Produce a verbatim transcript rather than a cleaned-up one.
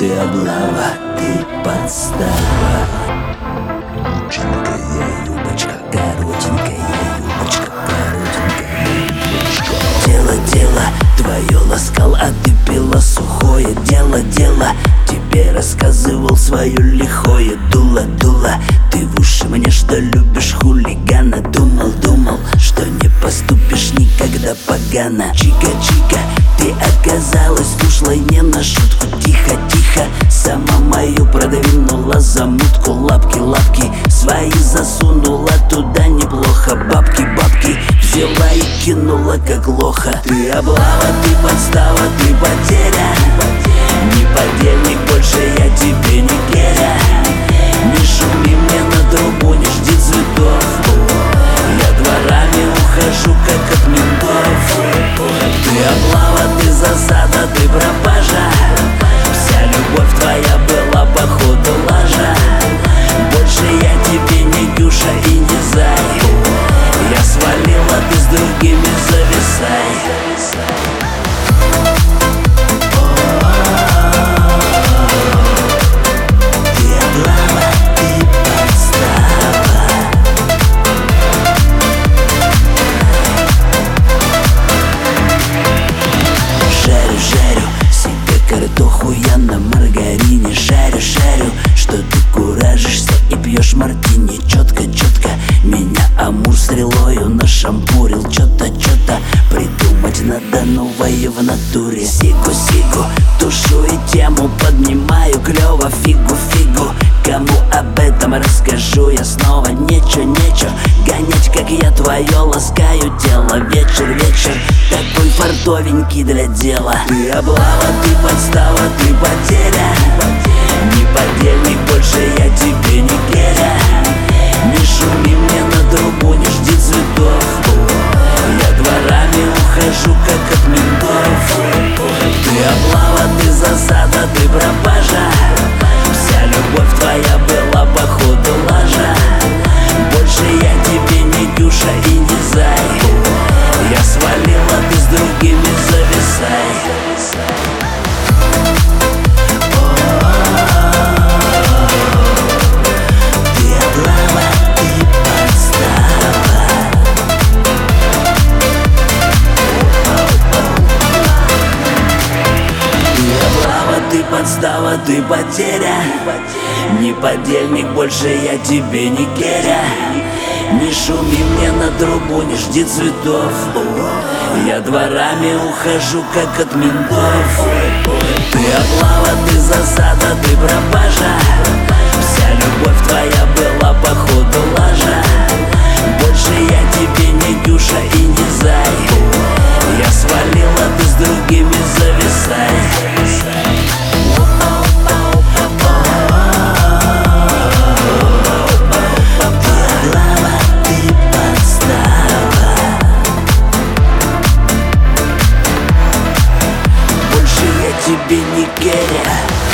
Ты облава, ты подстава. Коротенькая юбочка, Коротенькая юбочка, коротенькая юбочка. Дело, дело, твое ласкал, а ты пила сухое. Дело, дело, тебе рассказывал свое лихое. Дуло, дуло, ты в уши мне, что любишь хулигана. Думал, думал, что не поступишь никогда погано. Чика, чика, ты оказалась ушлой не на шутку. Тихо, тихо, сама мою продвинула замутку. Лапки, лапки свои засунула туда неплохо. Бабки, бабки взяла и кинула как лоха. Ты облава, ты подстава, ты потеря. Не подельник, больше я тебе не керя. Не шуми мне на трубу, не жди цветов. Я дворами ухожу, как от ментов. Ты облава, ты засада, ты пропажа. Вся любовь твоя была походу лажа. Больше я тебе не Дюша и не Зай. Я свалила, ты с другими зависай. Картоху я на маргарине жарю, жарю, что ты куражишься и пьешь мартини. Четко, четко меня амур стрелою нашампурил. Че-то, че-то придумать надо новое в натуре. Сику, сику, тушу и тему поднимаю. Клево, фигу, фигу, кому об этом расскажу я снова? Нечего, нечего гонять, как я твое ласкаю тело. Вечер, вечер такой фартовенький для дела. Ты облава, ты подстава, ты потеря. Не подельник, больше я тебе не керя. Не шуми мне на трубу, не жди цветов. Я дворами ухожу, как от ментов. Ты облава, ты засада, ты пропажа. Вся любовь твоя была походу лажа. Больше я тебе не Дюша и не Зай. Я свалила, ты с другими зависай. Ты подстава, ты потеря. Не подельник, больше я тебе не керя. Не шуми мне на трубу, не жди цветов. Я дворами ухожу, как от ментов. Ты облава, ты засада, ты пропажа. Вся любовь твоя была походу лажа. Больше я тебе не Дюша и не Зай. Я свалила, ты с другими зависай. Тебе не керя.